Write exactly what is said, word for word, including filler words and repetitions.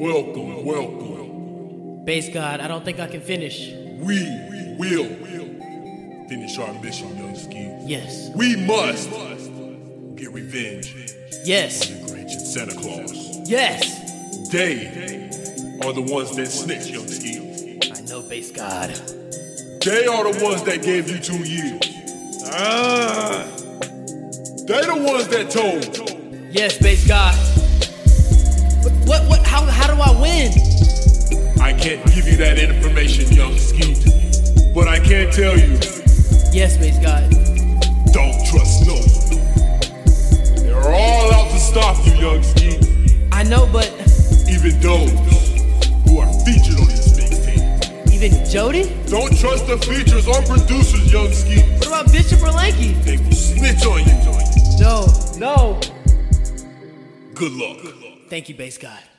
Welcome, welcome. Base God, I don't think I can finish. We will finish our mission, young ski. Yes. We must get revenge Yes. on the Grinch and Santa Claus. Yes. They are the ones that snitch, young ski. I know, Base God. They are the ones that gave you two years. Ah. They the ones that told. Yes, Base God. What, what, what, how, how do I win? I can't give you that information, young Skeet, but I can tell you, Yes, Base God. don't trust no one. They're all out to stop you, young Skeet. I know, but Even those who are featured on this mixtape. even Jody? Don't trust the features or producers, young Skeet. What about Bishop or Lanky? They will snitch on you. No, no. Good luck. Thank you, Base God.